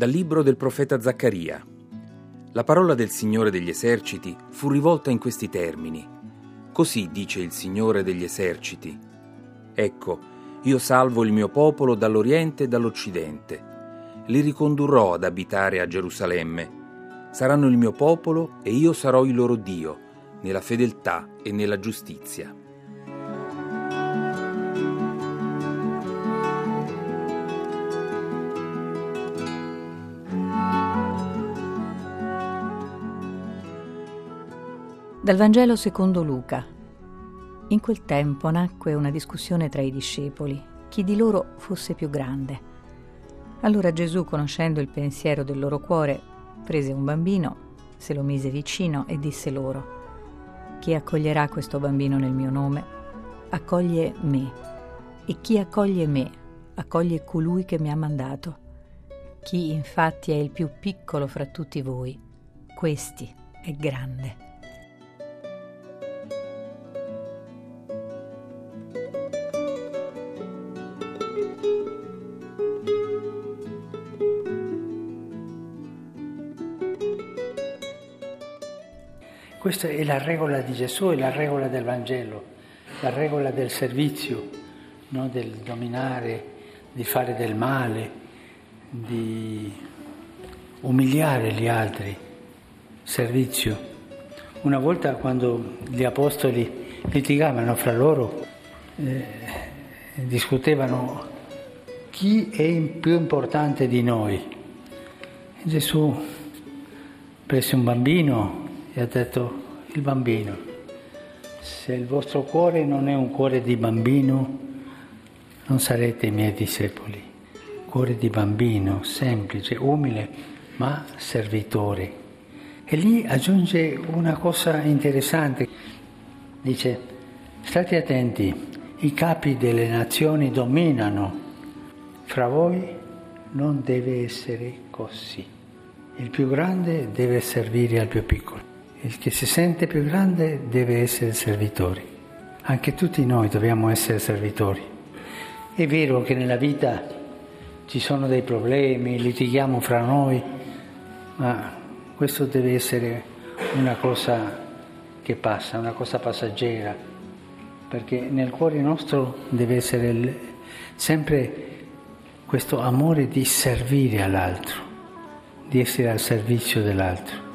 Dal libro del profeta Zaccaria. La parola del Signore degli eserciti fu rivolta in questi termini. Così dice il Signore degli eserciti: Ecco, io salvo il mio popolo dall'Oriente e dall'Occidente. Li ricondurrò ad abitare a Gerusalemme. Saranno il mio popolo e io sarò il loro Dio, nella fedeltà e nella giustizia. Dal Vangelo secondo Luca. In quel tempo nacque una discussione tra i discepoli, chi di loro fosse più grande. Allora Gesù, conoscendo il pensiero del loro cuore, prese un bambino, se lo mise vicino e disse loro: Chi accoglierà questo bambino nel mio nome, accoglie me, e chi accoglie me, accoglie colui che mi ha mandato. Chi infatti è il più piccolo fra tutti voi, questi è grande. Questa è la regola di Gesù, è la regola del Vangelo, la regola del servizio, no? Del dominare, di fare del male, di umiliare gli altri. Servizio. Una volta, quando gli apostoli litigavano fra loro, discutevano chi è più importante di noi. E Gesù prese un bambino e ha detto: il bambino. Se il vostro cuore non è un cuore di bambino, non sarete i miei discepoli. Cuore di bambino, semplice, umile, ma servitore. E lì aggiunge una cosa interessante. Dice: state attenti, i capi delle nazioni dominano. Fra voi non deve essere così. Il più grande deve servire al più piccolo. Il che si sente più grande deve essere servitori. Anche tutti noi dobbiamo essere servitori. È vero che nella vita ci sono dei problemi, litighiamo fra noi, ma questo deve essere una cosa che passa, una cosa passeggera, perché nel cuore nostro deve essere sempre questo amore di servire all'altro, di essere al servizio dell'altro.